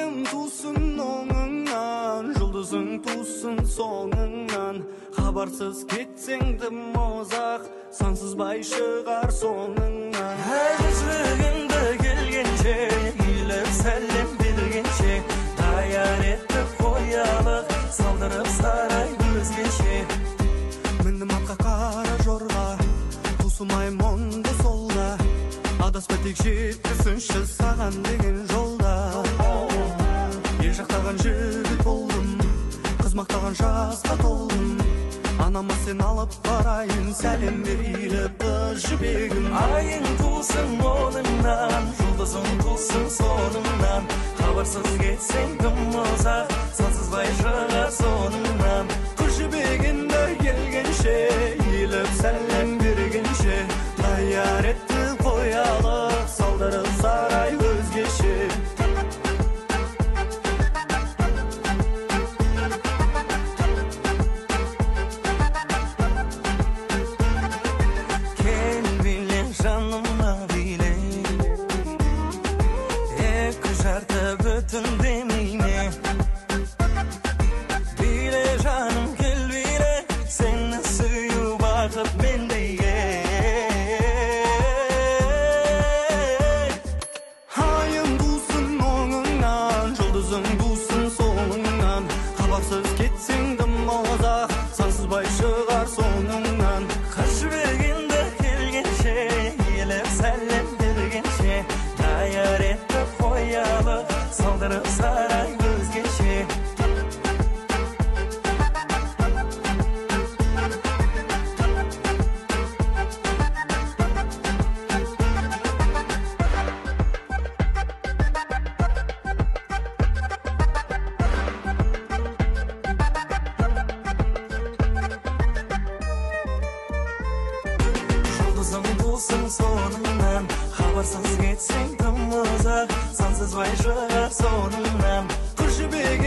Ayın tusun oңыңнан, жұлдызың тусын соңыңнан. Хабарсыз кетсең тым ұзақ, сансызбай шығар соңыңнан. Жүзігіңді келгенше, үйліп сәлем бергенше, даяр етіп қоялық, салдырып сарай өзгеше. Міндім атқа қара жорға, тусымай мұңды солға, адаспай тек жеткізсінші саған деген жолда. Ел жақтаған жігіт болдым, қыз мақтаған жасқа толдым. Анама сен алып барайын, сәлем беріліп жібегім. Айың тусын оңыңнан, жұлдызың тусын соңыңнан. Хабарсыз кетсең тым ұзақ, сансызбай шығар соңыңнан. Қыз жібегінді келгенше, еліп сәлем бергенше, даяр етіп қоялық, салдырып сарай өзгеше. Хабарсыз кетсең тым ұзақ, сансызбай шығар соңыңнан. Қыз жібек